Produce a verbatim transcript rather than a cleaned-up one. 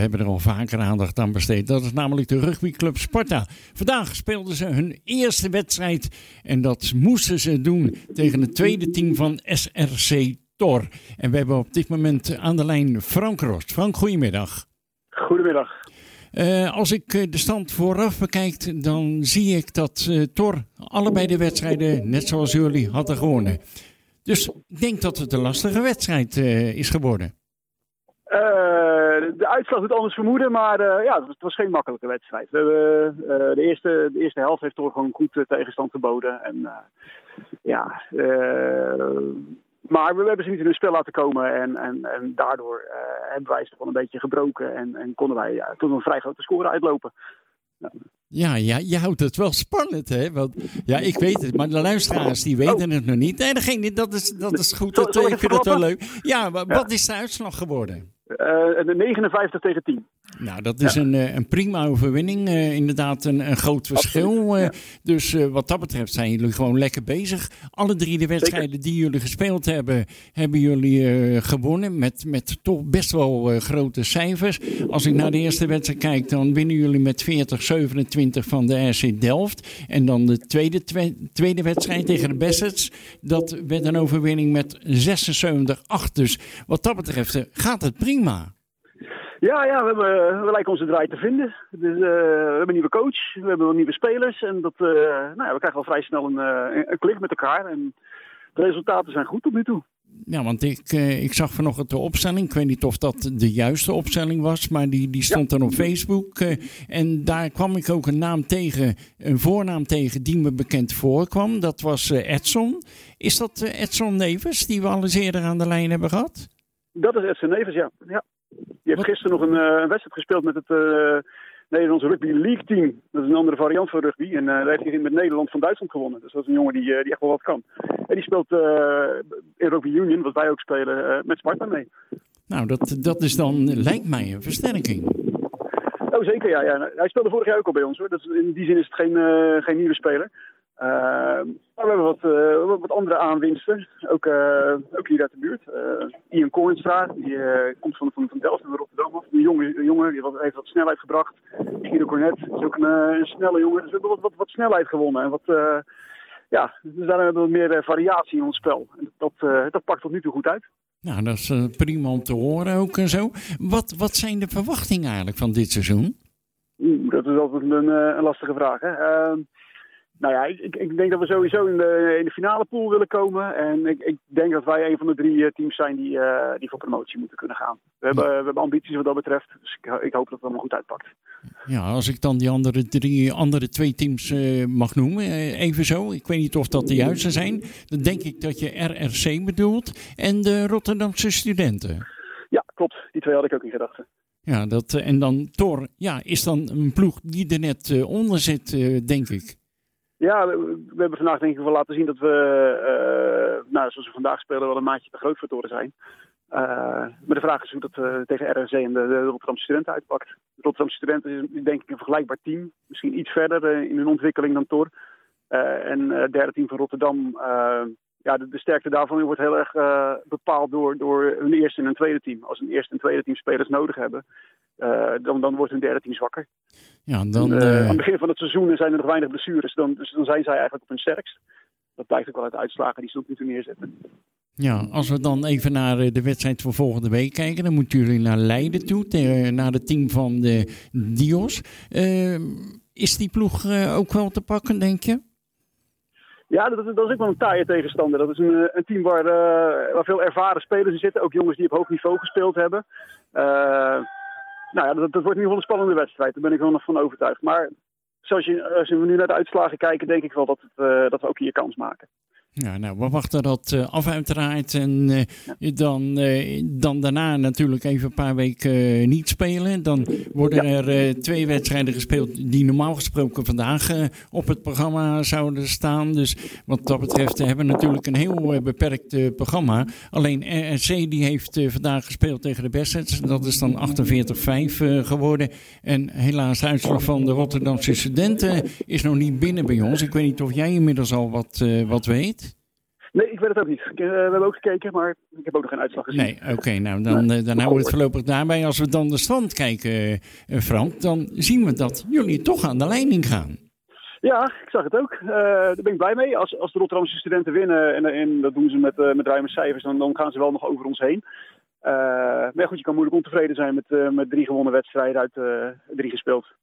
We hebben er al vaker aandacht aan besteed. Dat is namelijk de rugbyclub Sparta. Vandaag speelden ze hun eerste wedstrijd. En dat moesten ze doen tegen het tweede team van S R C Tor. En we hebben op dit moment aan de lijn Frank Rost. Frank, goedemiddag. Goedemiddag. Uh, als ik de stand vooraf bekijk, dan zie ik dat uh, Tor allebei de wedstrijden, net zoals jullie, hadden gewonnen. Dus ik denk dat het een lastige wedstrijd uh, is geworden. Uh, de uitslag doet anders vermoeden, maar uh, ja, het was geen makkelijke wedstrijd. We hebben, uh, de, eerste, de eerste helft heeft Tor gewoon goed uh, tegenstand geboden. En, uh, ja, uh, maar we hebben ze niet in hun spel laten komen en, en, en daardoor uh, hebben wij ze gewoon een beetje gebroken en, en konden wij uh, tot een vrij grote score uitlopen. Ja. Ja, ja, je houdt het wel spannend, hè? Want, ja, ik weet het, maar de luisteraars die weten oh. het nog niet. Nee, degene, dat is, dat is goed. Dat, ik vind het wel leuk. Ja, maar ja. Wat is de uitslag geworden? Uh, negenenvijftig tegen tien. Nou, dat is ja. een, een prima overwinning. Uh, inderdaad een, een groot verschil. Uh, ja. Dus uh, wat dat betreft zijn jullie gewoon lekker bezig. Alle drie de wedstrijden Zeker. die jullie gespeeld hebben, hebben jullie uh, gewonnen. Met, met toch best wel uh, grote cijfers. Als ik naar de eerste wedstrijd kijk, dan winnen jullie met veertig zevenentwintig van de R C Delft. En dan de tweede, twe- tweede wedstrijd tegen de Bassets. Dat werd een overwinning met zesenzeventig acht. Dus wat dat betreft uh, gaat het prima. Ja, ja, we, hebben, we lijken onze draai te vinden. Dus, uh, we hebben een nieuwe coach, we hebben wel nieuwe spelers. En dat, uh, nou ja, we krijgen al vrij snel een, uh, een klik met elkaar. En de resultaten zijn goed tot nu toe. Ja, want ik, uh, ik zag vanochtend de opstelling. Ik weet niet of dat de juiste opstelling was, maar die, die stond ja. dan op Facebook. Uh, en daar kwam ik ook een naam tegen, een voornaam tegen die me bekend voorkwam. Dat was uh, Edson. Is dat uh, Edson Nevers, die we al eens eerder aan de lijn hebben gehad? Dat is Edson Nevers, ja. ja. Die heeft gisteren nog een, uh, een wedstrijd gespeeld met het uh, Nederlandse Rugby League team. Dat is een andere variant van rugby. En uh, daar heeft hij met Nederland van Duitsland gewonnen. Dus dat is een jongen die, uh, die echt wel wat kan. En die speelt uh, in Rugby Union, wat wij ook spelen, uh, met Sparta mee. Nou, dat, dat is dan, lijkt mij, een versterking. Oh, zeker, ja, ja. Hij speelde vorig jaar ook al bij ons, hoor. Dat is, in die zin is het geen, uh, geen nieuwe speler. Uh, maar we hebben wat, uh, wat andere aanwinsten, ook, uh, ook hier uit de buurt. Uh, Ian Koornstra, die uh, komt van, van, van Delft naar Rotterdam af. Een jonge, een jongen die heeft wat snelheid gebracht. Guido Cornet is ook een, uh, een snelle jongen. Dus we hebben wat, wat, wat snelheid gewonnen. En wat, uh, ja, dus daar hebben we wat meer uh, variatie in ons spel. En dat, uh, dat pakt tot nu toe goed uit. Nou, dat is uh, prima om te horen ook en zo. Wat, wat zijn de verwachtingen eigenlijk van dit seizoen? Oeh, dat is altijd een, uh, een lastige vraag, hè. Uh, Nou ja, ik, ik denk dat we sowieso in de, in de finale pool willen komen. En ik, ik denk dat wij een van de drie teams zijn die, uh, die voor promotie moeten kunnen gaan. We hebben, we hebben ambities wat dat betreft. Dus ik, ik hoop dat het allemaal goed uitpakt. Ja, als ik dan die andere, drie, andere twee teams uh, mag noemen, uh, even zo. Ik weet niet of dat de juiste zijn. Dan denk ik dat je R R C bedoelt en de Rotterdamse studenten. Ja, klopt. Die twee had ik ook in gedachten. Ja, dat, en dan Tor, ja, is dan een ploeg die er net uh, onder zit, uh, denk ik. Ja, we, we hebben vandaag denk ik wel laten zien dat we, uh, nou, zoals we vandaag spelen, wel een maatje te groot voor Toren zijn. Uh, maar de vraag is hoe dat uh, tegen R R C en de, de Rotterdamse studenten uitpakt. De Rotterdamse studenten is denk ik een vergelijkbaar team. Misschien iets verder uh, in hun ontwikkeling dan Tor. Uh, en het uh, derde team van Rotterdam, uh, ja, de, de sterkte daarvan wordt heel erg uh, bepaald door, door hun eerste en hun tweede team. Als een eerste en tweede team spelers nodig hebben, uh, dan, dan wordt hun derde team zwakker. Ja, dan, uh, uh... Aan het begin van het seizoen zijn er nog weinig blessures, dan, dus dan zijn zij eigenlijk op hun sterkst. Dat blijkt ook wel uit de uitslagen die ze tot nu toe neerzetten. Ja, als we dan even naar de wedstrijd voor volgende week kijken, dan moeten jullie naar Leiden toe, te, naar het team van de Dios. Uh, is die ploeg uh, ook wel te pakken, denk je? Ja, dat, dat is ook wel een taaie tegenstander. Dat is een, een team waar, uh, waar veel ervaren spelers in zitten. Ook jongens die op hoog niveau gespeeld hebben. Uh, nou ja, dat, dat wordt in ieder geval een spannende wedstrijd. Daar ben ik wel nog van overtuigd. Maar zoals je, als we nu naar de uitslagen kijken, denk ik wel dat, het, uh, dat we ook hier kans maken. Ja, nou, we wachten dat uh, af uiteraard. En uh, ja. dan, uh, dan daarna natuurlijk even een paar weken uh, niet spelen. Dan worden ja. er uh, twee wedstrijden gespeeld die normaal gesproken vandaag uh, op het programma zouden staan. Dus wat dat betreft uh, hebben we natuurlijk een heel uh, beperkt uh, programma. Alleen R R C die heeft uh, vandaag gespeeld tegen de Bassets. Dat is dan achtenveertig vijf uh, geworden. En helaas de uitslag van de Rotterdamse studenten is nog niet binnen bij ons. Ik weet niet of jij inmiddels al wat, uh, wat weet. Nee, ik weet het ook niet. Ik, uh, we hebben ook gekeken, maar ik heb ook nog geen uitslag gezien. Nee, oké. Okay, nou, dan, nee, uh, dan houden we het voorlopig daarbij. Als we dan de stand kijken, uh, Frank, dan zien we dat jullie toch aan de leiding gaan. Ja, ik zag het ook. Uh, daar ben ik blij mee. Als, als de Rotterdamse studenten winnen, en, en dat doen ze met, uh, met ruime cijfers, dan, dan gaan ze wel nog over ons heen. Uh, maar goed, je kan moeilijk ontevreden zijn met, uh, met drie gewonnen wedstrijden uit uh, drie gespeeld.